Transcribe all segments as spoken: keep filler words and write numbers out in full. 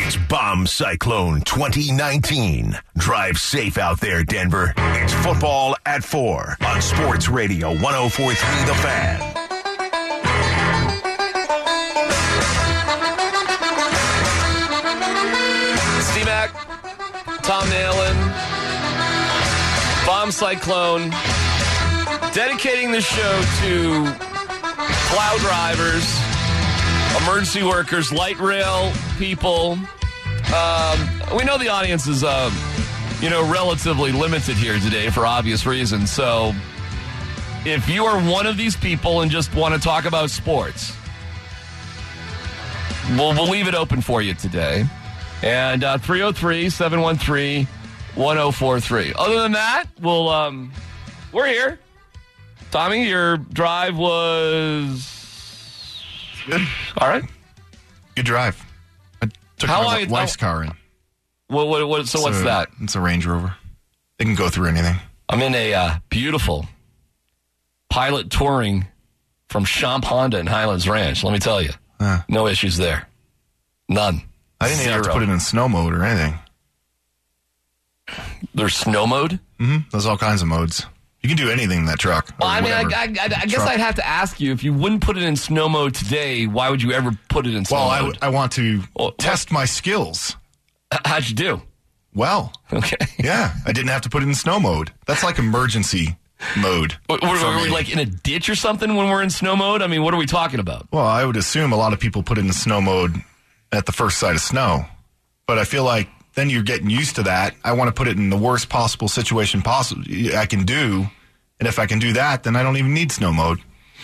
It's Bomb Cyclone twenty nineteen. Drive safe out there, Denver. It's football at four on Sports Radio one oh four point three The Fan. C-Mac, Tom Nalen, Bomb Cyclone, dedicating the show to plow drivers, emergency workers, light rail people. Um, we know the audience is, uh, you know, relatively limited here today for obvious reasons. So if you are one of these people and just want to talk about sports, we'll, we'll leave it open for you today. And uh, three oh three, seven one three, one oh four three. Other than that, we'll, um, we're here. Tommy, your drive was... Good. All right. Good drive. I took How my long- wife's how- car in. What, what, what, so It's what's a- that? It's a Range Rover. They can go through anything. I'm in a uh, beautiful Pilot Touring from Champ Honda in Highlands Ranch. Let me tell you. Huh. No issues there. None. I didn't even have to Zero. put it in snow mode or anything. There's snow mode? Mm-hmm. There's all kinds of modes. You can do anything in that truck. Well, or I mean, I, whatever I, I, I guess truck. I'd have to ask you, if you wouldn't put it in snow mode today, why would you ever put it in snow Well, I, mode? w- I want to Well, test my skills. H- How'd you do? Well, Okay. yeah, I didn't have to put it in snow mode. That's like emergency mode. What, what, for are we me. like in a ditch or something when we're in snow mode? I mean, what are we talking about? Well, I would assume a lot of people put it in snow mode at the first sight of snow. But I feel like then you're getting used to that. I want to put it in the worst possible situation possible I can do. And if I can do that, then I don't even need snow mode.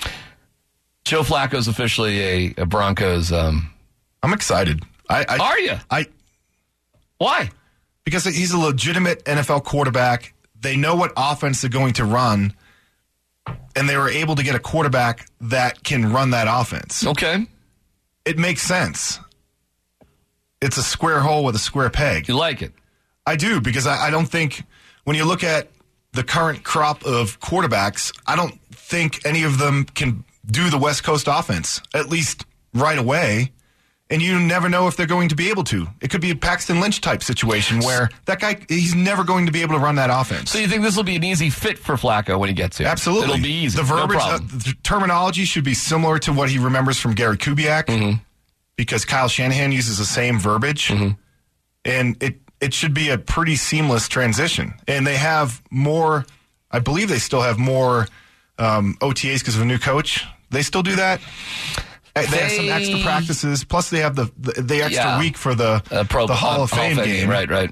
Joe Flacco's officially a, a Broncos. Um, I'm excited. I, I are you? I Why? because he's a legitimate N F L quarterback. They know what offense they're going to run, and they were able to get a quarterback that can run that offense. Okay. It makes sense. It's a square hole with a square peg. You like it? I do, because I, I don't think when you look at the current crop of quarterbacks, I don't think any of them can do the West Coast offense, at least right away. And you never know if they're going to be able to. It could be a Paxton Lynch type situation where that guy, he's never going to be able to run that offense. So you think this will be an easy fit for Flacco when he gets here? Absolutely. It'll be easy. The verbiage, no uh, problem. the terminology should be similar to what he remembers from Gary Kubiak, Mm-hmm. because Kyle Shanahan uses the same verbiage. Mm-hmm. And it, it should be a pretty seamless transition. And they have more, I believe they still have more um, O T As because of a new coach. They still do that? They, they have some extra practices. Plus, they have the the, the extra Yeah. week for the, Uh, pro, the Hall uh, of Fame game. Right, right.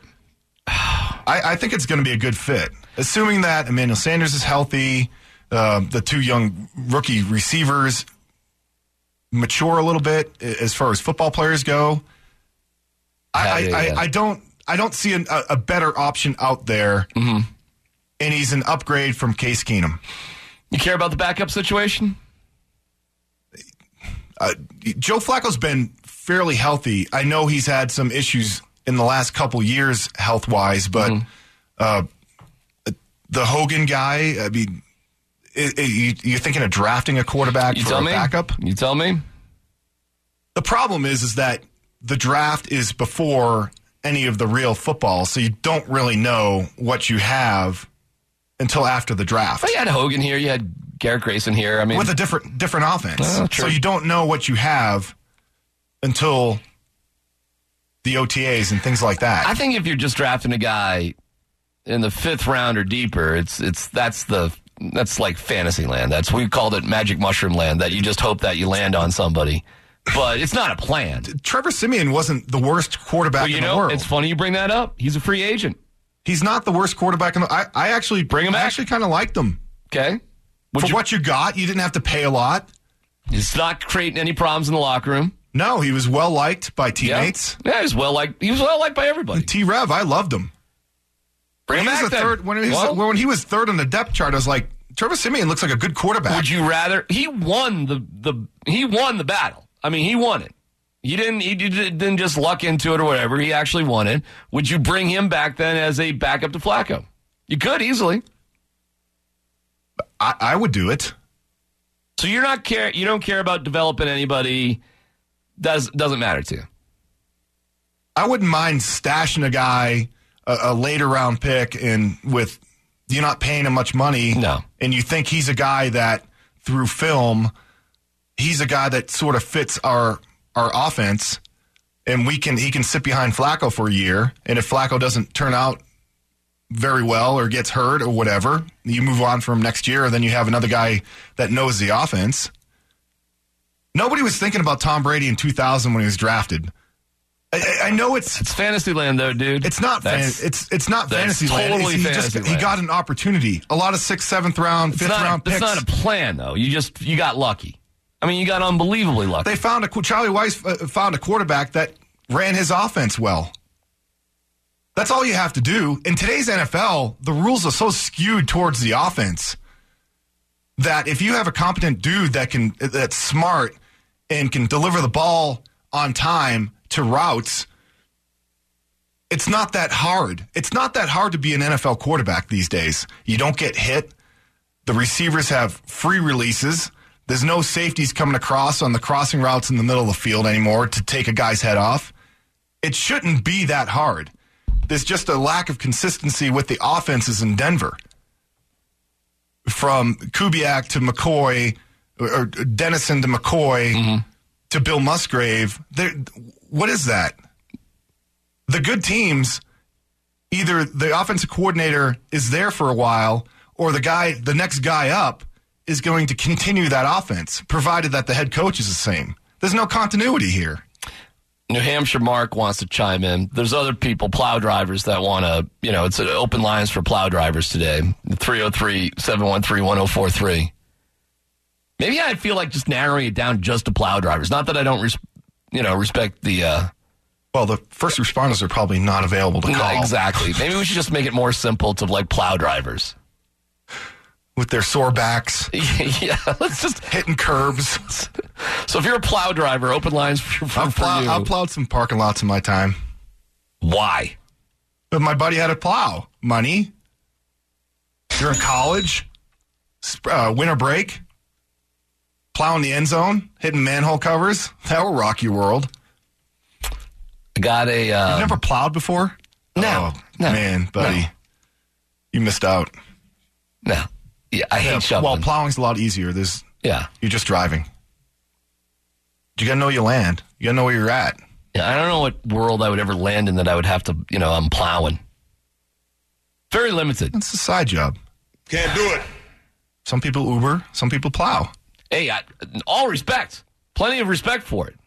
I, I think it's going to be a good fit. Assuming that Emmanuel Sanders is healthy, uh, the two young rookie receivers mature a little bit as far as football players go. I, Yeah, I, yeah, yeah. I, I don't I don't see an, a, a better option out there, Mm-hmm. and he's an upgrade from Case Keenum. You care about the backup situation? Uh, Joe Flacco's been fairly healthy. I know he's had some issues in the last couple years health-wise, but Mm-hmm. uh, the Hogan guy, I mean, i- i- you, you're thinking of drafting a quarterback You for tell a me. backup? You tell me. The problem is, is that the draft is before any of the real football, so you don't really know what you have until after the draft. Well, you had Hogan here. You had Garrett Grayson here. I mean, With a different different offense. Oh, true. So you don't know what you have until the O T As and things like that. I think if you're just drafting a guy in the fifth round or deeper, it's it's that's the that's like fantasy land. That's we called it magic mushroom land. That you just hope that you land on somebody, but it's not a plan. Trevor Siemian wasn't the worst quarterback But you in the know, world. it's funny you bring that up. He's a free agent. He's not the worst quarterback in the I, I actually Bring him I back. actually kind of liked him. Okay, Would For you, what you got, you didn't have to pay a lot. it's not creating any problems in the locker room. No, he was well liked by Yeah, teammates. yeah, he was well liked. He was well liked by everybody. T Rev, I loved him. Bring When him he, back was the then. third, when, he was, Well, when he was third on the depth chart, I was like, Trevor Siemian looks like a good quarterback. Would you rather? He won the the he won the battle. I mean, he won it. He didn't he didn't just luck into it or whatever. He actually won it. Would you bring him back then as a backup to Flacco? You could easily. I, I would do it. So you're not care. You don't care about developing anybody. Does doesn't matter to you. I wouldn't mind stashing a guy, a, a later round pick, and with you're not paying him much money. No. And you think he's a guy that, through film, he's a guy that sort of fits our our offense, and we can he can sit behind Flacco for a year. And if Flacco doesn't turn out very well or gets hurt or whatever, you move on from next year, and then you have another guy that knows the offense. Nobody was thinking about Tom Brady in two thousand when he was drafted. I, I know it's it's fantasy land though, dude. It's not. Fan, it's it's not fantasy land. Totally he fantasy just land. He got an opportunity. A lot of sixth, seventh round, it's fifth not, round picks. It's not a plan though. You just you got lucky. I mean, you got unbelievably lucky. They found a Charlie Weiss uh, found a quarterback that ran his offense well. That's all you have to do. In today's N F L, the rules are so skewed towards the offense that if you have a competent dude that can that's smart and can deliver the ball on time to routes, it's not that hard. It's not that hard to be an N F L quarterback these days. You don't get hit. The receivers have free releases. There's no safeties coming across on the crossing routes in the middle of the field anymore to take a guy's head off. It shouldn't be that hard. There's just a lack of consistency with the offenses in Denver. From Kubiak to McCoy, or Dennison to McCoy, mm-hmm. to Bill Musgrave. There, what is that? The good teams, either the offensive coordinator is there for a while, or the guy, the next guy up, is going to continue that offense, provided that the head coach is the same. There's no continuity here. New Hampshire Mark wants to chime in. There's other people, plow drivers, that want to, you know, it's an open lines for plow drivers today. three oh three, seven one three, one oh four three. Maybe I feel like just narrowing it down just to plow drivers. Not that I don't, res- you know, respect the... Uh, well, the first responders are probably not available to call. No, exactly. Maybe we should just make it more simple to, like, plow drivers. With their sore backs. Yeah, let's just... hitting curbs. So if you're a plow driver, open lines for, for, I've, plow, for you. I've plowed some parking lots in my time. Why? But my buddy had a plow. Money. You're in college. Uh, winter break. Plowing the end zone. Hitting manhole covers. That will rock your world. I got a... Uh, You've never plowed before? No. Oh, no man, buddy. No. You missed out. No. Yeah, I hate yeah, shoveling. Well, plowing's a lot easier. There's, yeah. You're just driving. You got to know your land. You got to know where you're at. Yeah, I don't know what world I would ever land in that I would have to, you know, I'm plowing. Very limited. It's a side job. Can't do it. Some people Uber. Some people plow. Hey, I, all respect. Plenty of respect for it.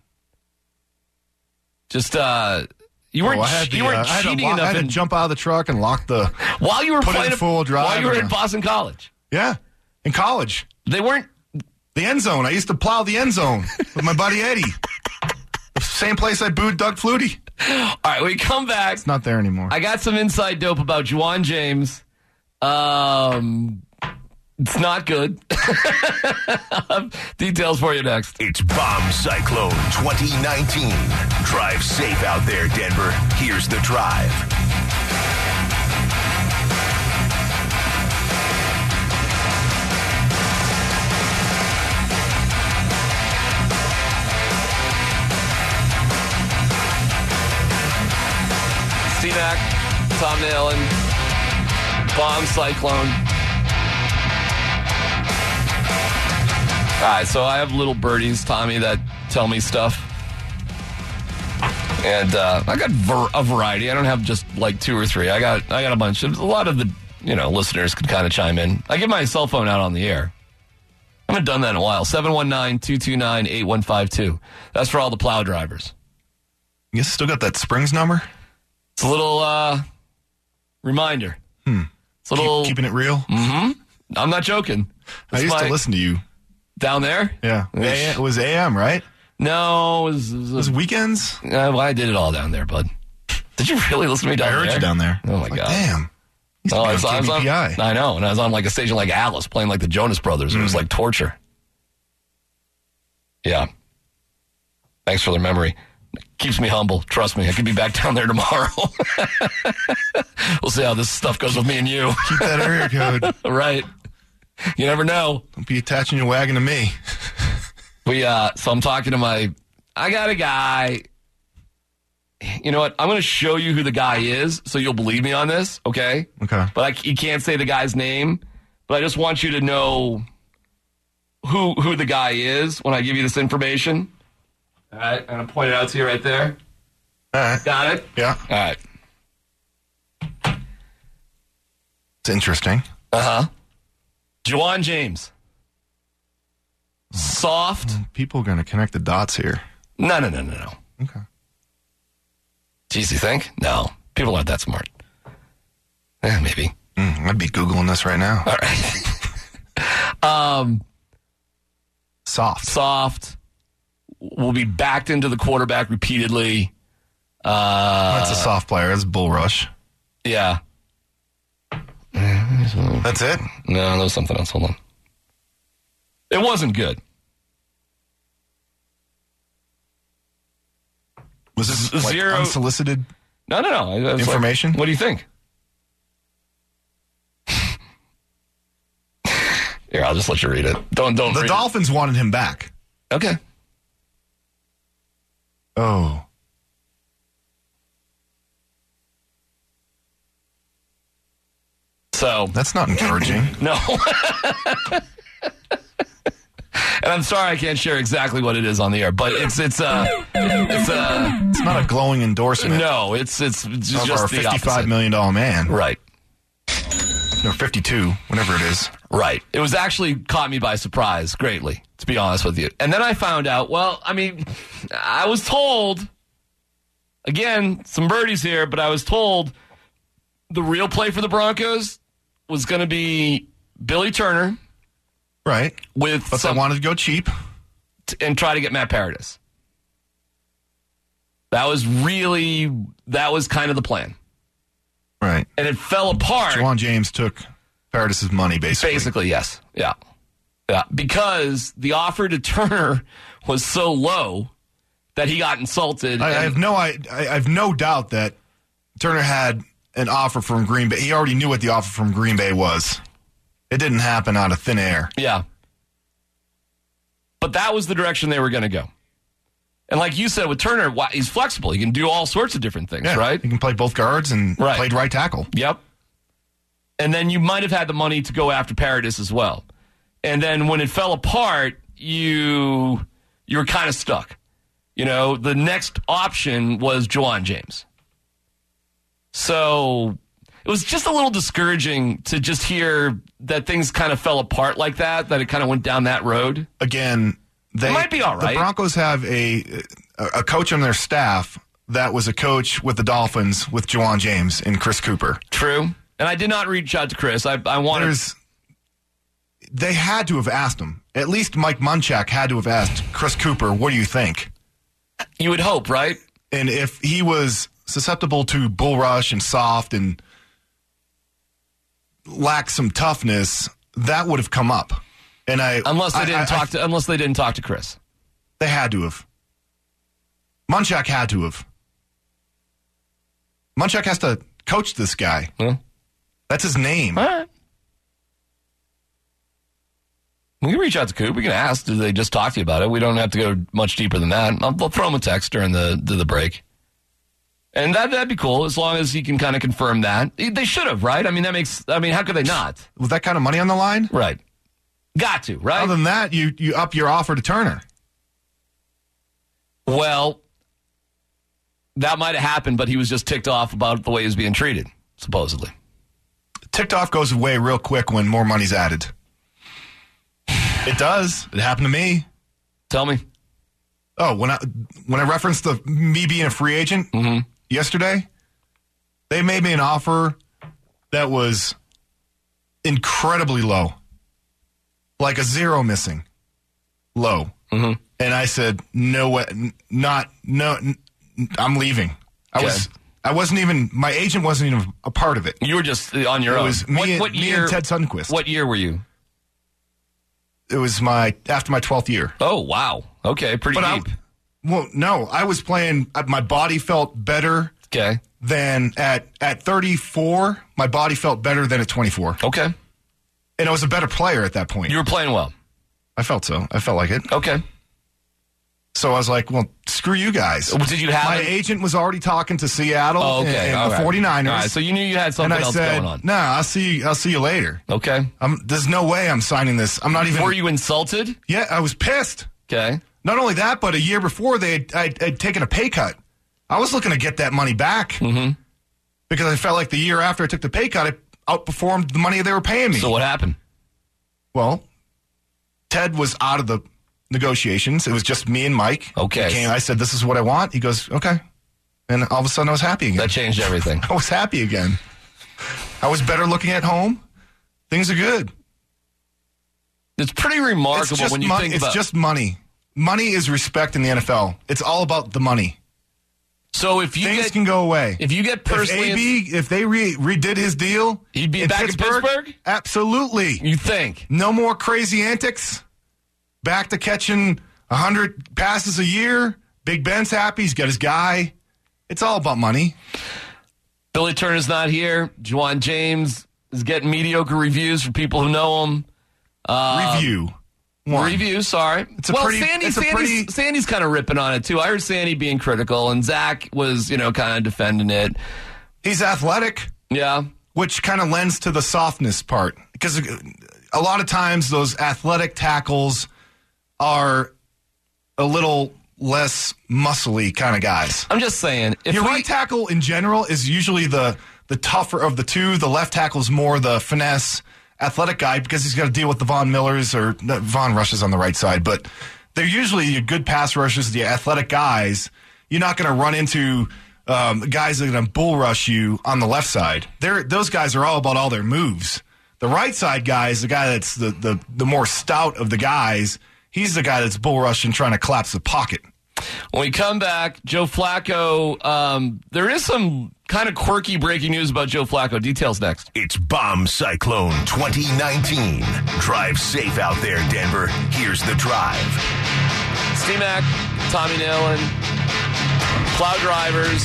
Just, uh... You weren't, oh, I had the, you weren't uh, I had cheating to, enough. I had in, to jump out of the truck and lock the... While you were put playing in full drive. While you were and, at Boston College. Yeah, in college. They weren't... The end zone. I used to plow the end zone with my buddy Eddie. Same place I booed Doug Flutie. All right, we come back. It's not there anymore. I got some inside dope about Juwan James. Um... It's not good. Details for you next. It's Bomb Cyclone twenty nineteen. Drive safe out there, Denver. Here's the drive. C-Mac, Tom Nalen, Bomb Cyclone. All right, so I have little birdies, Tommy, that tell me stuff. And uh, I got ver- a variety. I don't have just like two or three. I got I got a bunch. A lot of the you know listeners could kind of chime in. I give my cell phone out on the air. I haven't done that in a while. seven one nine, two two nine, eight one five two. That's for all the plow drivers. You guys still got that Springs number? It's a little uh, reminder. Hmm. It's a little... Keep, keeping it real? Mm-hmm. I'm not joking. I used my, to listen to you. Down there? Yeah. It was A M, right? No, it was... It was, it was weekends? Uh, well, I did it all down there, bud. Did you really listen to me down there? I heard there? you down there. Oh, my like, God. Damn. Oh, I, was, I, was on, I know, and I was on like a station like Alice, playing like the Jonas Brothers. Mm. It was like torture. Yeah. Thanks for the memory. Keeps me humble. Trust me, I could be back down there tomorrow. We'll see how this stuff goes with me and you. Keep that area code. Right. You never know. Don't be attaching your wagon to me. We uh, so I'm talking to my. I got a guy. you know what? I'm going to show you who the guy is, so you'll believe me on this, okay? Okay. But I, you can't say the guy's name, but I just want you to know who who the guy is when I give you this information. All right, I'm going to point it out to you right there. All right. Got it? Yeah. All right. It's interesting. Uh-huh. Juwan James. Soft. People are going to connect the dots here. No, no, no, no, no. Okay. Geez, you think? No. People aren't that smart. Eh, maybe. Mm, I'd be Googling this right now. All right. um, Soft. Soft. Will be backed into the quarterback repeatedly. Uh, That's a soft player. That's Bull Rush. Yeah. That's it? No, there was something else. Hold on. It wasn't good. Was this Z- like zero- unsolicited No, no, no. It was information? Like, what do you think? Here, I'll just let you read it. Don't, don't. The read Dolphins wanted him back. It. Okay. Oh. So That's not encouraging. no. And I'm sorry I can't share exactly what it is on the air, but it's it's uh it's uh It's not a glowing endorsement no, it's it's, it's of just our the fifty-five opposite. million dollar man. Right. Or fifty-two, whatever it is. Right. It was actually caught me by surprise greatly, to be honest with you. And then I found out, well, I mean, I was told, again, some birdies here, but I was told the real play for the Broncos was going to be Billy Turner Right. with But some, they wanted to go cheap. t- and try to get Matt Paradis. That was really, that was kind of the plan. Right. And it fell apart. Juwan James took Paradis' money, basically. Basically, yes. Yeah. Yeah. Because the offer to Turner was so low that he got insulted. I, I and- have no I, I have no doubt that Turner had an offer from Green Bay. He already knew what the offer from Green Bay was. It didn't happen out of thin air. Yeah. But that was the direction they were going to go. And like you said with Turner, why- he's flexible. He can do all sorts of different things, Yeah, right? He can play both guards and Right. played right tackle. Yep. And then you might have had the money to go after Paradis as well. And then when it fell apart, you you were kind of stuck. You know, the next option was Juwan James. So it was just a little discouraging to just hear that things kind of fell apart like that, that it kind of went down that road. Again, they It might be all right. The Broncos have a a coach on their staff that was a coach with the Dolphins with Juwan James and Chris Cooper. True. And I did not reach out to Chris. I, I wanted... There's, they had to have asked him. At least Mike Munchak had to have asked Chris Cooper, what do you think? You would hope, right? And if he was susceptible to bull rush and soft and lacked some toughness, that would have come up. And I Unless they I- didn't I- talk I- to unless they didn't talk to Chris. They had to have. Munchak had to have. Munchak has to coach this guy. Huh? That's his name. All right. We can reach out to Coop. We can ask, did they just talk to you about it? We don't have to go much deeper than that. I'll, I'll throw him a text during the, the, the break. And that, that'd be cool, as long as he can kind of confirm that. They should have, right? I mean, that makes, I mean, how could they not? With that kind of money on the line? Right. Got to, right? Other than that, you, you up your offer to Turner. Well, that might have happened, but he was just ticked off about the way he was being treated, supposedly. Ticked off goes away real quick when more money's added. It does. It happened to me. Tell me. Oh, when I when I referenced the me being a free agent Mm-hmm. yesterday, they made me an offer that was incredibly low, like a zero missing, low. Mm-hmm. And I said, no way, n- not no, n- I'm leaving. I Okay. was I wasn't even my agent wasn't even a part of it. You were just on your It own. was me, what, and, what me year? and Ted Sundquist. What year were you? It was my after my twelfth year. Oh, wow. Okay, pretty But I, deep. well, no, I was playing. uh, My body felt better Okay. than at at thirty-four. My body felt better than at twenty-four, Okay. and I was a better player at that point. You were playing well. I felt so. I felt like it. Okay. So I was like, well, screw you guys. Did you have My it? agent was already talking to Seattle Oh, okay. and, and All the right. 49ers. All right, so you knew you had something and I else said, going on. nah, I'll see, I'll see you later. Okay. I'm, there's no way I'm signing this. I'm not even. Were you insulted? Yeah, I was pissed. Okay. Not only that, but a year before, they had, I'd, I'd taken a pay cut. I was looking to get that money back Mm-hmm. because I felt like the year after I took the pay cut, it outperformed the money they were paying me. So what happened? Well, Ted was out of the negotiations. It was just me and Mike. Okay. He came, I said, this is what I want. He goes, okay. And all of a sudden, I was happy again. That changed everything. I was happy again. I was better looking at home. Things are good. It's pretty remarkable It's just, when you mon- think it's about. just money. Money is respect in the N F L. It's all about the money. So if you Things get can go away. if you get If personally, A B, if they re- redid his deal, He'd be back in Pittsburgh? Absolutely. you think No more crazy antics. Back to catching one hundred passes a year. Big Ben's happy. He's got his guy. It's all about money. Billy Turner's not here. Juwan James is getting mediocre reviews from people who know him. Um, Review. One. Review, sorry. It's a well, pretty- Sandy, it's a Sandy's, pretty- Sandy's kind of ripping on it too. I heard Sandy being critical, and Zach was, you know, kind of defending it. He's athletic, Yeah. which kind of lends to the softness part. Because a lot of times those athletic tackles are a little less muscly kind of guys. I'm just saying. If Your we, right tackle in general is usually the the tougher of the two. The left tackle's more the finesse, athletic guy because he's got to deal with the Von Millers or no, Von Rush's on the right side. But they're usually your good pass rushers, the athletic guys. You're not going to run into um, guys that are going to bull rush you on the left side. They're, those guys are all about all their moves. The right side guy is the guy that's the, the, the more stout of the guys. He's the guy that's bull rushing, trying to collapse the pocket. when we come back, Joe Flacco, um, there is some kind of quirky breaking news about Joe Flacco. Details next. It's Bomb Cyclone twenty nineteen. Drive safe out there, Denver. Here's the drive. C-Mac, Tommy Nalen, Plow Drivers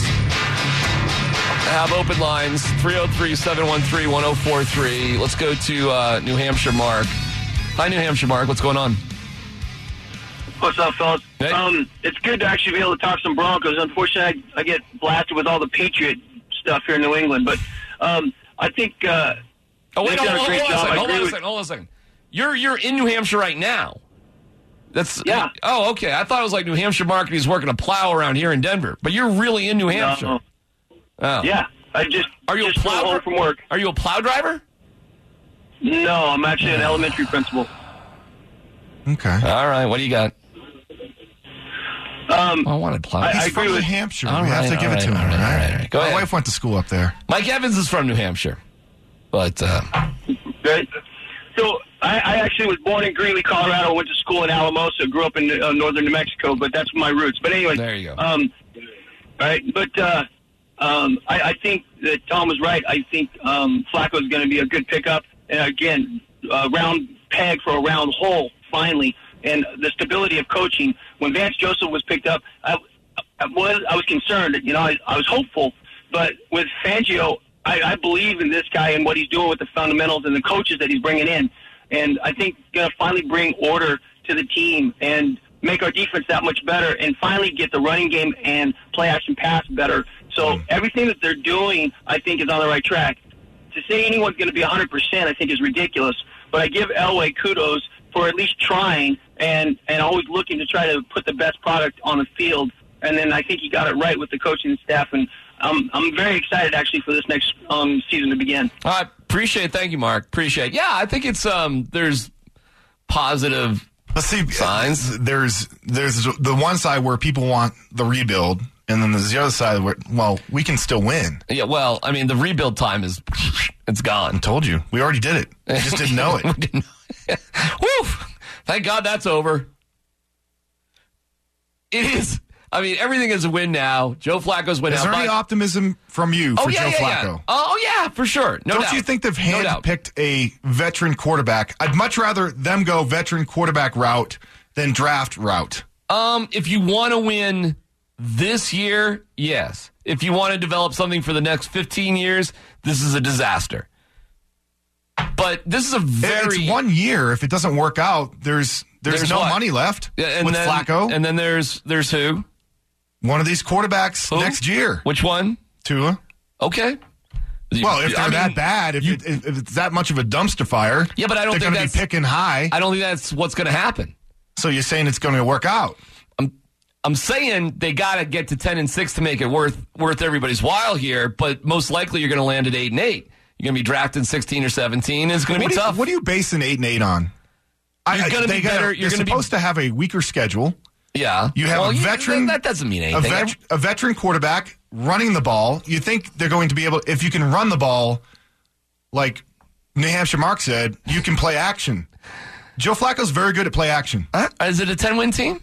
have open lines, three oh three, seven one three, one oh four three. Let's go to uh, New Hampshire, Mark. Hi, New Hampshire, Mark. What's going on? What's up, fellas? Hey. Um, it's good to actually be able to talk some Broncos. Unfortunately, I, I get blasted with all the Patriot stuff here in New England, but um, I think uh, Oh, wait, they've hold, done a hold, great hold on a job. second. I Hold agree on a with- second. Hold on a second. You're, you're in New Hampshire right now. That's Yeah. Oh, okay. I thought it was like New Hampshire Market. He's working a plow around here in Denver, but you're really in New Hampshire. Uh, Oh. yeah, I just Are you a just plow got home from work. Are you a plow driver? No, I'm actually an elementary principal. Okay. All right. What do you got? Um, Oh, I wanted plow. I- He's I from agree New with- Hampshire. All we have right, to give all it to right, him, all right, right? all right, all right. Go My ahead. wife went to school up there. Mike Evans is from New Hampshire, but uh, Right. So I, I actually was born in Greeley, Colorado. Went to school in Alamosa. Grew up in uh, northern New Mexico, but that's my roots. But anyway, There you go. Um, right. But uh, um, I, I think that Tom was right. I think um, Flacco is going to be a good pickup. And again, a round peg for a round hole. Finally, and the stability of coaching. When Vance Joseph was picked up, I, I was I was concerned. You know, I, I was hopeful, but with Fangio, I, I believe in this guy and what he's doing with the fundamentals and the coaches that he's bringing in. And I think going to finally bring order to the team and make our defense that much better and finally get the running game and play action pass better. So everything that they're doing, I think, is on the right track. To say anyone's going to be one hundred percent, I think, is ridiculous. But I give Elway kudos for at least trying and, and always looking to try to put the best product on the field. And then I think he got it right with the coaching staff. And I'm I'm very excited, actually, for this next um, season to begin. I appreciate it. Thank you, Mark. Appreciate it. Yeah, I think it's um. There's positive. But see, Signs? there's there's the one side where people want the rebuild, and then there's the other side where, well, we can still win. Yeah, well, I mean, the rebuild time is it's gone. Told you. We already did it. We just didn't know it. We didn't know. Woo! Thank God that's over. It is. I mean, everything is a win now. Joe Flacco's win Is now. there any But- optimism from you oh for yeah, Joe yeah, Flacco? yeah. Oh yeah, for sure. No Don't doubt. you think they've No doubt. handpicked a veteran quarterback? I'd much rather them go veteran quarterback route than draft route. Um, if you want to win this year, yes. If you want to develop something for the next fifteen years, this is a disaster. But this is a very It's one year. If it doesn't work out, there's There's, There's no what? money left Yeah, and with then, Flacco. And then there's there's who? One of these quarterbacks Who? next year. Which one? Tua. Okay. Well, if they're I mean, that bad, if, you- it, if it's that much of a dumpster fire, Yeah, but I don't they're think going to be that's- picking high. I don't think that's what's going to happen. So you're saying it's going to work out? I'm saying they got to get to ten and six to make it worth worth everybody's while here, but most likely you're going to land at eight and eight. You're going to be drafting sixteen or seventeen. It's going to What be do you- tough. What do you base an eight and eight on? You're I- gonna they be gotta- better- you're They're gonna be- supposed to have a weaker schedule. Yeah. You have Well, a you- veteran. that doesn't mean a, anything. vet, a veteran quarterback running the ball. You think they're going to be able? If you can run the ball, like New Hampshire Mark said, you can play action. Joe Flacco's very good at play action. Uh, Is it a ten-win team?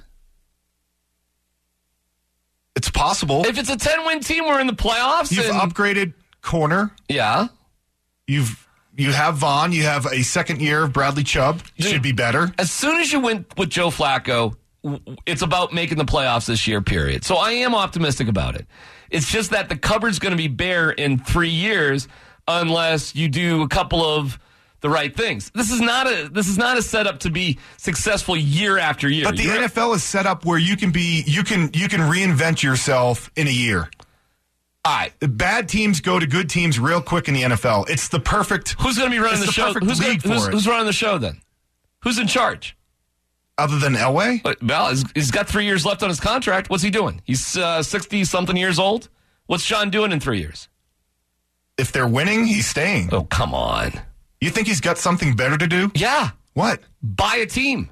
It's possible. If it's a ten-win team, we're in the playoffs. You've and, upgraded corner. yeah. You've you have Vaughn. You have a second year of Bradley Chubb. Dude. Should be better. As soon as you went with Joe Flacco, w- it's about making the playoffs this year, period. So I am optimistic about it. It's just that the cupboard's going to be bare in three years unless you do a couple of the right things. This is not a this is not a setup to be successful year after year. But the You're- N F L is set up where you can be you can you can reinvent yourself in a year. all right. Bad teams go to good teams real quick in the N F L. It's the perfect. Who's going to be running It's the, the show? perfect Who's, gonna, league for who's, it. who's running the show then? Who's in charge? Other than Elway, But, well, he's, he's got three years left on his contract. What's he doing? He's uh, sixty-something years old. What's John doing in three years? if they're winning, he's staying. Oh, come on. You think he's got something better to do? Yeah. What? Buy a team.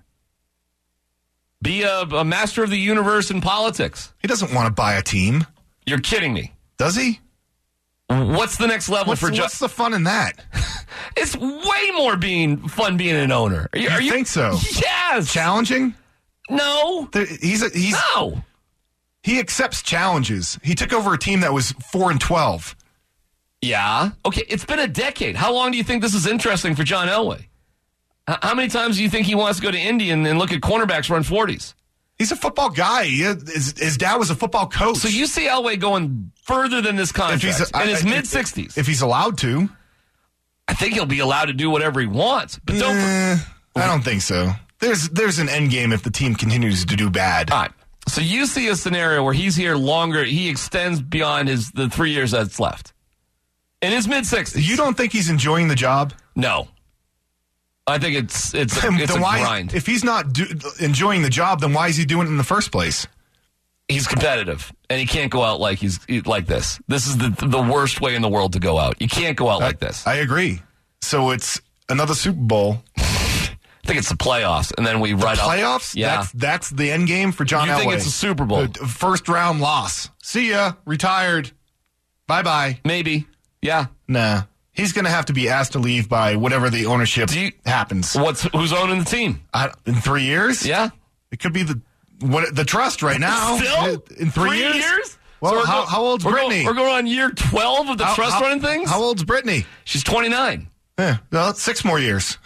Be a, a master of the universe in politics. He doesn't want to buy a team, You're kidding me. does he? What's the next level What's, for John? what's the fun in that? It's way more being fun being an owner. Are you, You are you think so? Yes. Challenging? No. There- He's a, he's No. he accepts challenges. He took over a team that was four and twelve. Yeah. Okay. It's been a decade. How long do you think this is interesting for John Elway? H- How many times do you think he wants to go to Indy and, and look at cornerbacks run forties? He's a football guy. He, his, his dad was a football coach. So you see Elway going further than this contract a- in I- his I- mid sixties. if he's allowed to. I think he'll be allowed to do whatever he wants. But don't. Eh, I don't think so. There's there's an end game if the team continues to do bad. All right. So you see a scenario where he's here longer. He extends beyond his the three years that's left. In his mid sixties. You don't think he's enjoying the job? No. I think it's it's a, Then it's a why, grind. if he's not do, enjoying the job, then why is he doing it in the first place? He's competitive, and he can't go out like he's like this. This is the the worst way in the world to go out. You can't go out like this. I agree. So it's another Super Bowl. I think it's the playoffs, and then we ride up. Playoffs? Yeah. That's, that's the end game for John You Elway. think it's a Super Bowl? Uh, First round loss. See ya. Retired. Bye-bye. Maybe. Yeah. Nah. He's going to have to be asked to leave by whatever the ownership Do you- happens. What's who's owning the team? I, in three years? Yeah. It could be the what the trust right now. Still? In three, years? Well, So we're how, go- how old's we're Brittany? Going, we're going on year twelve of the How- trust how- running things? How old's Brittany? She's twenty-nine. Yeah, well, it's six more years.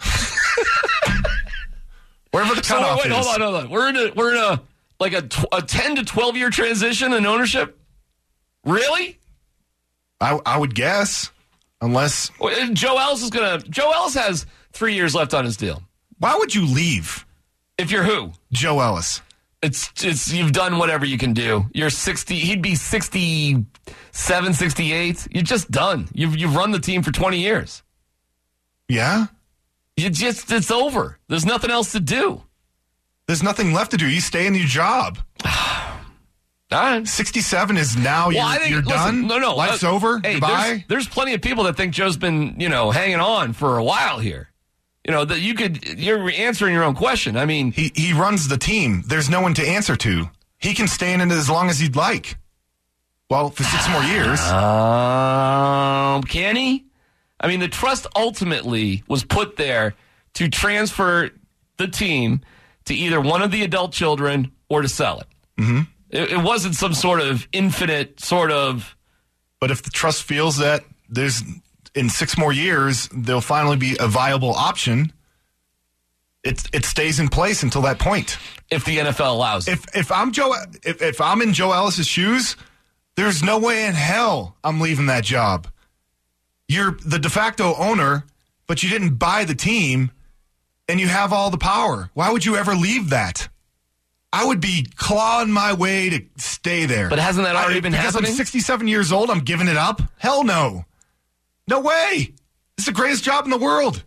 Wherever the So wait, cutoff wait, is. hold on, hold on. We're in a we're in a like a, tw- a ten to twelve year transition in ownership. Really? I, I would guess, unless. Well, Joe Ellis is gonna. Joe Ellis has three years left on his deal. Why would you leave If you're who? Joe Ellis? It's it's you've done whatever you can do. You're sixty. He'd be sixty-seven, sixty-eight. You're just done. You've you've run the team for twenty years. Yeah? You just it's over. There's nothing else to do. There's nothing left to do. You stay in your job. All right. sixty-seven is now Well, you're, I think you're listen, done. No, no. Life's uh, over. Hey, Goodbye. there's, there's plenty of people that think Joe's been, you know, hanging on for a while here. You know, that you could, you're answering your own question. I mean, He he runs the team. There's no one to answer to. He can stay in it as long as he'd like. Well, for six more years. um, can he? I mean, the trust ultimately was put there to transfer the team to either one of the adult children or to sell it. Mm-hmm. It, it wasn't some sort of infinite sort of. But if the trust feels that there's in six more years there'll finally be a viable option, it it stays in place until that point. If the N F L allows it. If if I'm Joe, if, if I'm in Joe Ellis's shoes, there's no way in hell I'm leaving that job. You're the de facto owner, but you didn't buy the team, and you have all the power. Why would you ever leave that? I would be clawing my way to stay there. But hasn't that already I, been because happening? Because I'm sixty-seven years old, I'm giving it up? Hell no. No way. It's the greatest job in the world.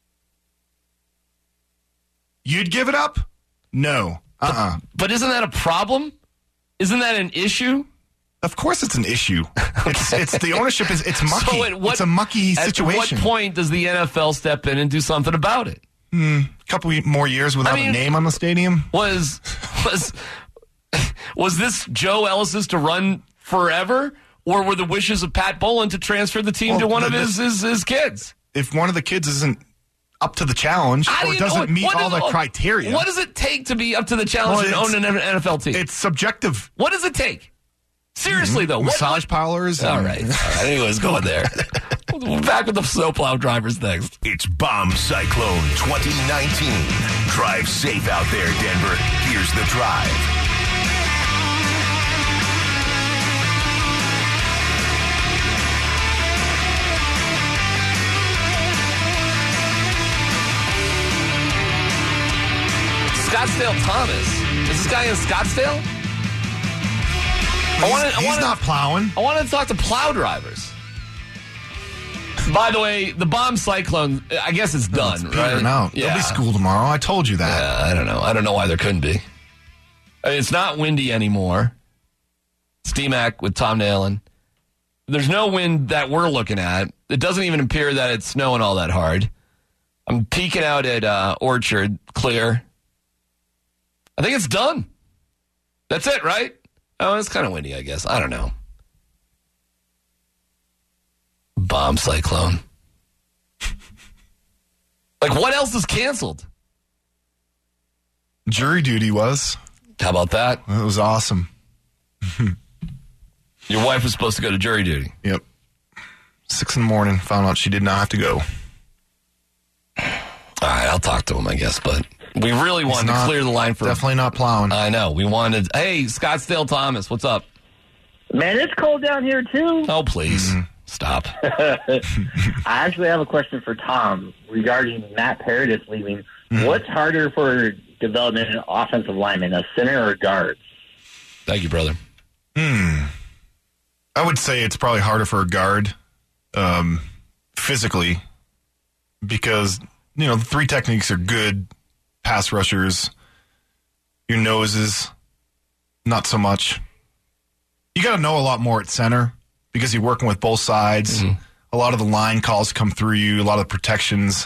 You'd give it up? No. Uh-uh. But, but isn't that a problem? Isn't that an issue? Of course it's an issue. Okay. It's, it's the ownership is it's mucky. So at what, it's a mucky situation. At what point does the N F L step in and do something about it? Hmm, a couple more years without I mean, a name on the stadium. Was was was this Joe Ellis's to run forever, or were the wishes of Pat Bowlen to transfer the team well, to one the, of his, his his kids? If one of the kids isn't up to the challenge or doesn't know, meet all is, the criteria, what does it take to be up to the challenge well, and own an N F L team? It's subjective. What does it take? Seriously, though. Massage what, parlors. All right. All right. Anyways, going there. Back with the snowplow drivers next. It's Bomb Cyclone twenty nineteen. Drive safe out there, Denver. Here's the drive. Scottsdale Thomas. Is this guy in Scottsdale? He's, I wanna, I he's wanna, not plowing. I wanted to talk to plow drivers. By the way, the bomb cyclone, I guess it's done, no, it's right? Out. Yeah. There'll be school tomorrow. I told you that. Yeah, I don't know. I don't know why there couldn't be. I mean, it's not windy anymore. It's D-Mac with Tom Nalen. There's no wind that we're looking at. It doesn't even appear that it's snowing all that hard. I'm peeking out at uh, Orchard, clear. I think it's done. That's it, right? Oh, it's kind of windy, I guess. I don't know. Bomb cyclone. Like, what else is canceled? Jury duty was. How about that? It was awesome. Your wife was supposed to go to jury duty. Yep. Six in the morning. Found out she did not have to go. All right, I'll talk to him, I guess, but we really wanted not, to clear the line for... Definitely not plowing. I know. We wanted... Hey, Scottsdale Thomas, what's up? Man, it's cold down here, too. Oh, please. Mm-hmm. Stop. I actually have a question for Tom regarding Matt Paradis leaving. Mm-hmm. What's harder for development in offensive lineman, a center or a guard? Thank you, brother. Hmm. I would say it's probably harder for a guard um, physically because, you know, the three techniques are good. Pass rushers, your noses, not so much. You got to know a lot more at center because you're working with both sides. Mm-hmm. A lot of the line calls come through you, a lot of the protections.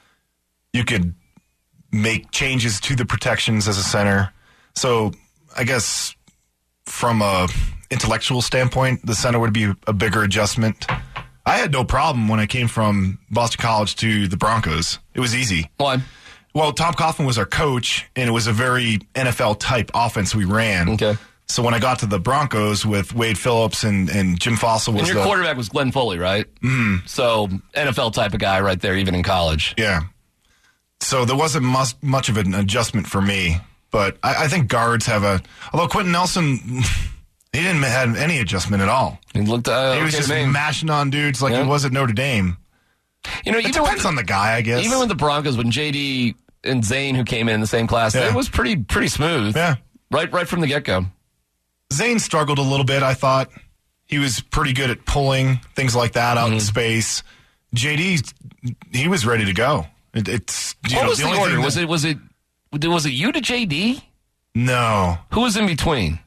You could make changes to the protections as a center. So I guess from a intellectual standpoint, the center would be a bigger adjustment. I had no problem when I came from Boston College to the Broncos. It was easy. Why? Well, Tom Coughlin was our coach, and it was a very N F L-type offense we ran. Okay. So when I got to the Broncos with Wade Phillips and, and Jim Fossil was and your the, quarterback was Glenn Foley, right? Mm-hmm. So N F L type of guy right there, even in college. Yeah. So there wasn't much, much of an adjustment for me. But I, I think guards have a... Although Quentin Nelson, he didn't have any adjustment at all. He looked. Uh, he was okay just mashing on dudes like yeah. he was at Notre Dame. You know, it depends with, on the guy, I guess. Even with the Broncos, when J D and Zane, who came in the same class, yeah. it was pretty pretty smooth. Yeah. Right, right from the get-go. Zane struggled a little bit, I thought. He was pretty good at pulling, things like that out mm-hmm. in space. J D, he was ready to go. It, it's you What know, was the, the only order? thing Was that, it was it was it you to J D? No. Who was in between?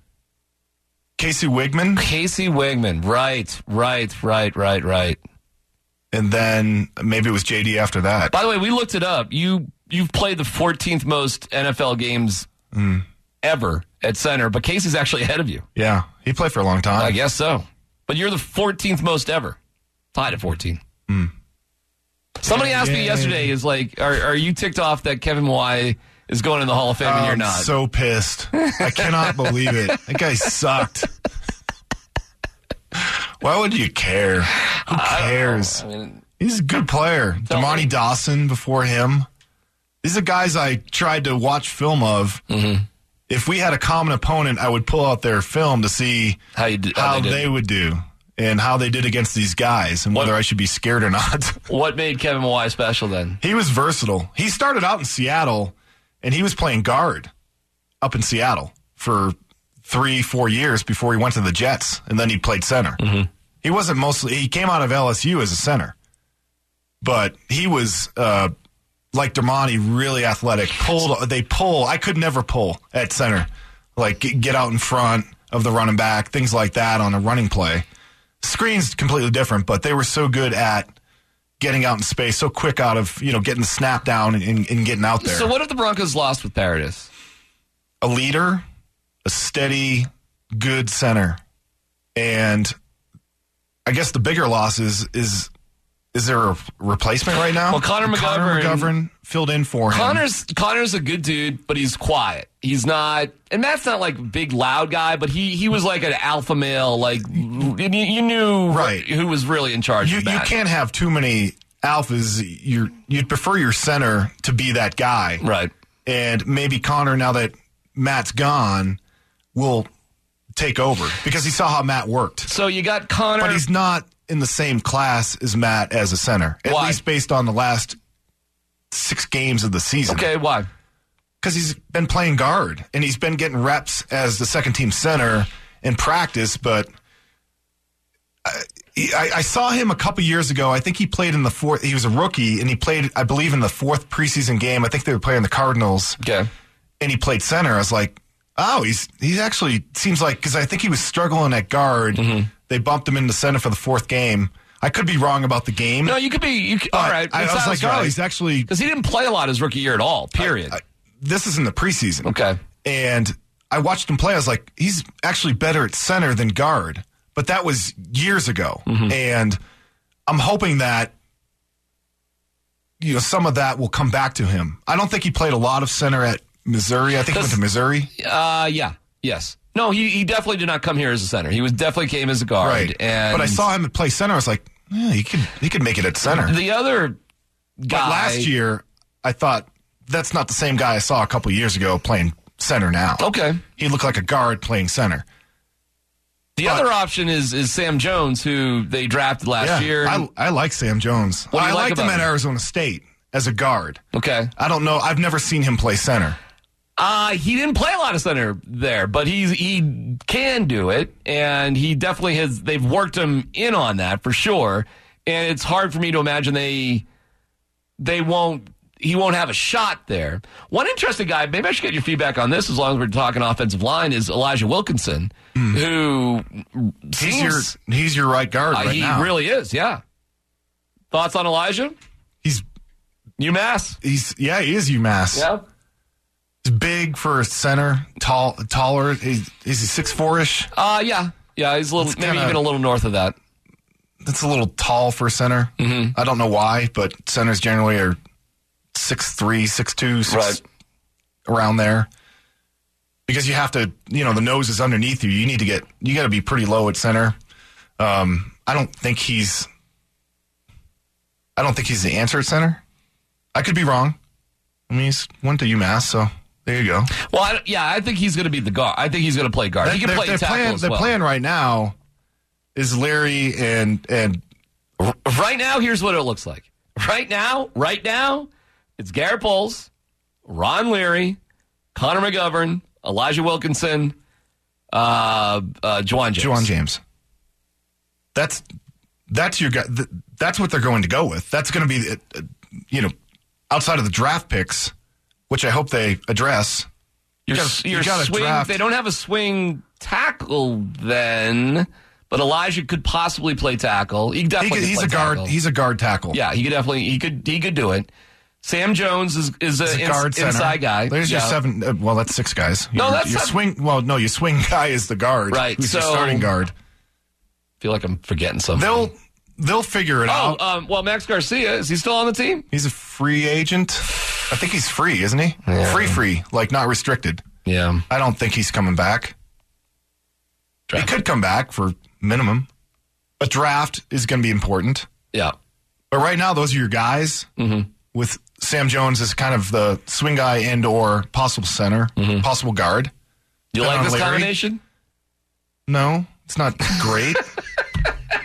Casey Wigman. Casey Wigman. Right, right, right, right, right. And then maybe it was J D after that. By the way, we looked it up. You you've played the fourteenth most N F L games mm. ever at center, but Casey's actually ahead of you. Yeah, he played for a long time. I guess so. But you're the fourteenth most ever. Tied at fourteen. Mm. Somebody yeah, asked yeah, me yesterday, yeah. is like, are, are you ticked off that Kevin Mawae is going in the Hall of Fame oh, and you're I'm not? so pissed. I cannot believe it. That guy sucked. Why would you care? Who cares? I, I mean, he's a good player. Damani Dawson before him. These are guys I tried to watch film of. Mm-hmm. If we had a common opponent, I would pull out their film to see how, you do, how, how they, they would do. and how they did against these guys and whether What- I should be scared or not. What made Kevin Mawae special then? He was versatile. He started out in Seattle, and he was playing guard up in Seattle for three, four years before he went to the Jets, and then he played center. Mm-hmm. He wasn't mostly – he came out of L S U as a center, but he was uh, like Dermani, really athletic. Pulled. They pull. I could never pull at center, like get out in front of the running back, things like that on a running play. Screen's completely different, but they were so good at getting out in space, so quick out of, you know, getting the snap down and, and, and getting out there. So what if the Broncos lost with Paradis? A leader, a steady, good center. And I guess the bigger loss is, is, is there a replacement right now? Well, Connor Connor McGovern- McGovern filled in for him. Connor's Connor's a good dude, but he's quiet. He's not, and Matt's not like a big loud guy, but he he was like an alpha male. Like you, you knew Right. who was really in charge. You, of you Matt. can't have too many alphas. You're, you'd prefer your center to be that guy. right. And maybe Connor, now that Matt's gone, will take over because he saw how Matt worked. So you got Connor. But he's not in the same class as Matt as a center, at Why? least based on the last six games of the season. okay. Why? Because he's been playing guard, and he's been getting reps as the second-team center in practice, but I, I, I saw him a couple years ago. I think he played in the fourth. He was a rookie, and he played, I believe, in the fourth preseason game. I think they were playing the Cardinals, Okay. and he played center. I was like, oh, he's he's actually seems like, because I think he was struggling at guard. Mm-hmm. They bumped him into center for the fourth game. I could be wrong about the game. No, you could be. You could, but all right. I, I was like, oh, he's actually. because he didn't play a lot his rookie year at all. Period. I- I- this is in the preseason. okay. And I watched him play. I was like, he's actually better at center than guard. But that was years ago. Mm-hmm. And I'm hoping that, you know, some of that will come back to him. I don't think he played a lot of center at Missouri. I think he went to Missouri. Uh, yeah. Yes. No, he, he definitely did not come here as a center. He was definitely came as a guard. Right. And But I saw him play center. I was like, yeah, he could he could make it at center. the other But guy last year, I thought that's not the same guy I saw a couple years ago playing center now. Okay. He looked like a guard playing center. The But- other option is is Sam Jones, who they drafted last Yeah, year. I, I like Sam Jones. What do you I like liked him about at him? Arizona State as a guard. okay. I don't know. I've never seen him play center. Uh, he didn't play a lot of center there, but he's he can do it, and he definitely has. They've worked him in on that for sure, and it's hard for me to imagine they they won't. He won't have a shot there. One interesting guy, maybe I should get your feedback on this as long as we're talking offensive line, is Elijah Wilkinson, who He's seems, your he's your right guard uh, right he now. really is, yeah. Thoughts on Elijah? he's UMass? he's yeah he is UMass. Yeah. He's big for a center, tall, taller. He's, is he six four ish? Uh, yeah. Yeah, he's a little, It's maybe kinda- even a little north of that. That's a little tall for a center. Mm-hmm. I don't know why, but centers generally are six three, six two, six, Right. around there. Because you have to, you know, the nose is underneath you. You need to get, you got to be pretty low at center. Um, I don't think he's, I don't think he's the answer at center. I could be wrong. I mean, he's went to UMass, so there you go. Well, I, yeah, I think he's going to be the guard. I think he's going to play guard. He can Their- play their tackle plan, as their well. plan right now is Larry and and Right now, here's what it looks like. Right now, right now, it's Garrett Bowles, Ron Leary, Connor McGovern, Elijah Wilkinson, uh, uh, Juwan James. Juwan James. That's that's your guy. th- That's what they're going to go with. That's going to be, uh, you know, outside of the draft picks, which I hope they address. Your, You gotta- your you gotta swing, draft- they don't have a swing tackle then, but Elijah could possibly play tackle. He He definitely could, could he's play a guard. tackle. He's a guard tackle. Yeah, he could definitely he could he could do it. Sam Jones is is He's an a guard center. inside guy. There's your Yeah. seven. Uh, well, that's six guys. No, your, that's your seven. swing. Well, no, your swing guy is the guard. Right, Who's your so- starting guard? feel like I'm forgetting something. They'll they'll figure it oh, out. um, well, Max Garcia, is he still on the team? He's a free agent. I think he's free, isn't he? Yeah. Free, free, like not restricted. Yeah. I don't think he's coming back. He could come back for minimum. A draft is going to be important. Yeah. But right now, those are your guys. Mm-hmm. With Sam Jones as kind of the swing guy and or possible center, Mm-hmm. possible guard. You Depending like on this Larry. combination? No, it's not great.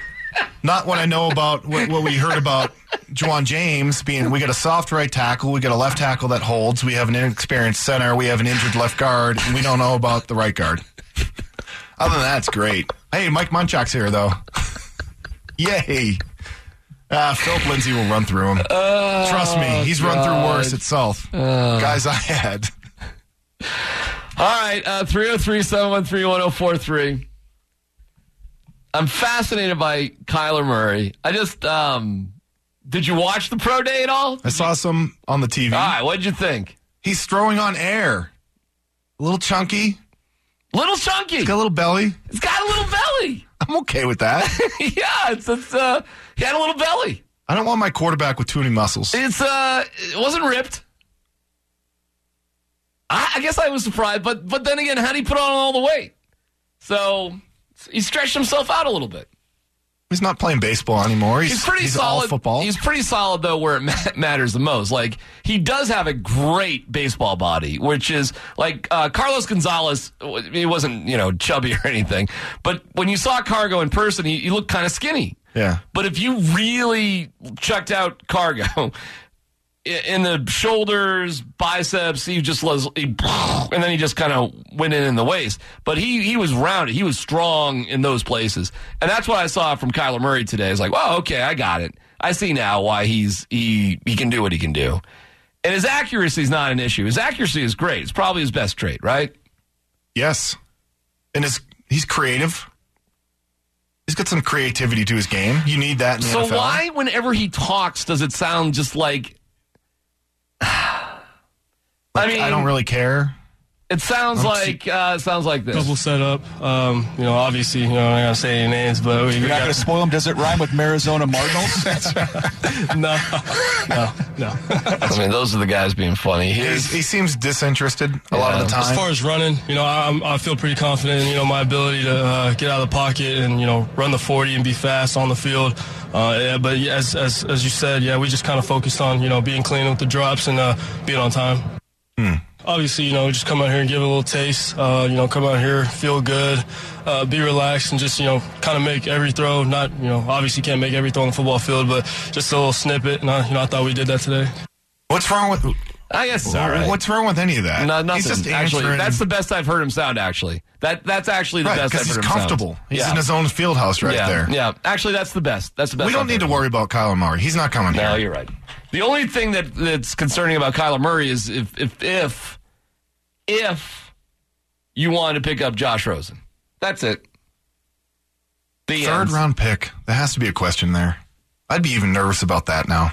Not when I know about what, what we heard about Juwan James being, we got a soft right tackle, we got a left tackle that holds, we have an inexperienced center, we have an injured left guard, and we don't know about the right guard. Other than that, it's great. Hey, Mike Munchak's here, though. Yay. Uh, Philip Lindsay will run through him. Oh, Trust me, he's God. run through worse itself. Oh. Guys I had. All right, uh, three oh three, seven one three, one oh four three. I'm fascinated by Kyler Murray. I just, um, did you watch the pro day at all? I saw some on the T V. All right, what'd you think? He's throwing on air. A little chunky. Little chunky. He's got a little belly. He's got a little belly. I'm okay with that. yeah, it's, it's uh, he had a little belly. I don't want my quarterback with too many muscles. It's, uh, it wasn't ripped. I, I guess I was surprised, but, but then again, how'd he put on all the weight? So... he stretched himself out a little bit. He's not playing baseball anymore. He's, he's pretty he's solid. All football. He's pretty solid, though, where it ma- matters the most. Like, he does have a great baseball body, which is, like, uh, Carlos Gonzalez, he wasn't, you know, chubby or anything. But when you saw Cargo in person, he, he looked kind of skinny. Yeah. But if you really checked out Cargo... in the shoulders, biceps, he just was, he, and then he just kind of went in in the waist. But he he was rounded. He was strong in those places. And that's what I saw from Kyler Murray today. It's like, well, okay, I got it. I see now why he's he he can do what he can do. And his accuracy is not an issue. His accuracy is great. It's probably his best trait, right? Yes. And his, he's creative. He's got some creativity to his game. You need that in the so N F L. So why, whenever he talks, does it sound just like... Like, I mean, I don't really care. It sounds like uh, it sounds like this. Double setup. Um, you know, obviously, you know, I'm not gonna say any names, but we, you're we not got... gonna spoil them. Does it rhyme with Arizona Cardinals? no, no, no. I mean, those are the guys being funny. He, he seems disinterested a yeah. lot of the time. As far as running, you know, I, I feel pretty confident in, you know, my ability to uh, get out of the pocket and, you know, run the forty and be fast on the field. Uh, yeah, but as as as you said, yeah, we just kind of focused on, you know, being clean with the drops and uh, being on time. Hmm. Obviously, you know, just come out here and give it a little taste. Uh, you know, come out here, feel good, uh, be relaxed, and just, you know, kind of make every throw. Not, you know, obviously can't make every throw on the football field, but just a little snippet. And I, you know, I thought we did that today. What's wrong with? I guess it's all right. What's wrong with any of that? No, nothing. He's just actually, answering. That's the best I've heard him sound. Actually, that that's actually the right, best I've heard him sound. Because he's comfortable. He's yeah. in his own field house right yeah, there. Yeah, actually, that's the best. That's the best. We don't I've need to heard. worry about Kyler Murray. He's not coming No, here. you're right. The only thing that that's concerning about Kyler Murray is if if if if you want to pick up Josh Rosen. That's it. The Third ends. round pick. There has to be a question there. I'd be even nervous about that now.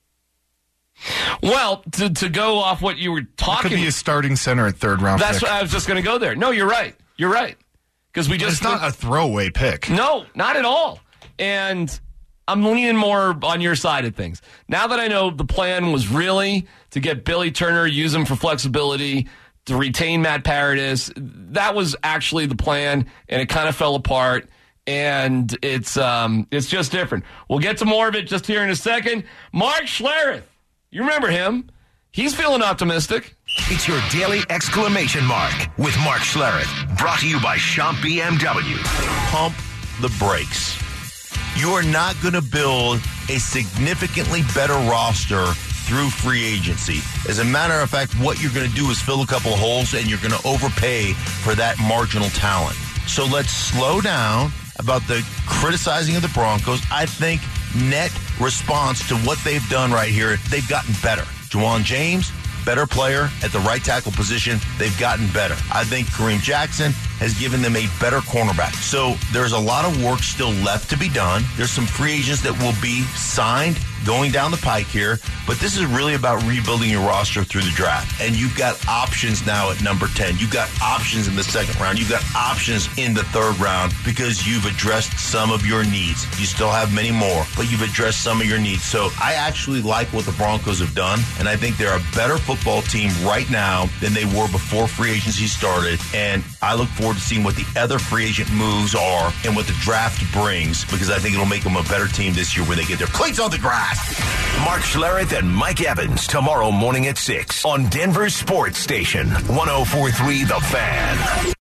Well, to to go off what you were talking, it could be a starting center at third round. That's pick. what I was just going to go there. No, you're right. You're right. Because we But just it's not a throwaway pick. No, not at all. And I'm leaning more on your side of things now that I know the plan was really to get Billy Turner, use him for flexibility, to retain Matt Paradis. That was actually the plan, and it kind of fell apart. And it's um, it's just different. We'll get to more of it just here in a second. Mark Schlereth. You remember him. He's feeling optimistic. It's your daily exclamation mark with Mark Schlereth. Brought to you by Schomp B M W. Pump the brakes. You are not going to build a significantly better roster through free agency. As a matter of fact, what you're going to do is fill a couple of holes, and you're going to overpay for that marginal talent. So let's slow down about the criticizing of the Broncos. I think net response to what they've done right here, they've gotten better. Juwan James, better player at the right tackle position. They've gotten better. I think Kareem Jackson has given them a better cornerback. So there's a lot of work still left to be done. There's some free agents that will be signed going down the pike here, but this is really about rebuilding your roster through the draft. And you've got options now at number ten. You've got options in the second round. You've got options in the third round because you've addressed some of your needs. You still have many more, but you've addressed some of your needs. So I actually like what the Broncos have done, and I think they're a better football team right now than they were before free agency started. And I look forward to seeing what the other free agent moves are and what the draft brings, because I think it'll make them a better team this year when they get their cleats on the grass. Mark Schlereth and Mike Evans tomorrow morning at six on Denver Sports Station one oh four point three The Fan.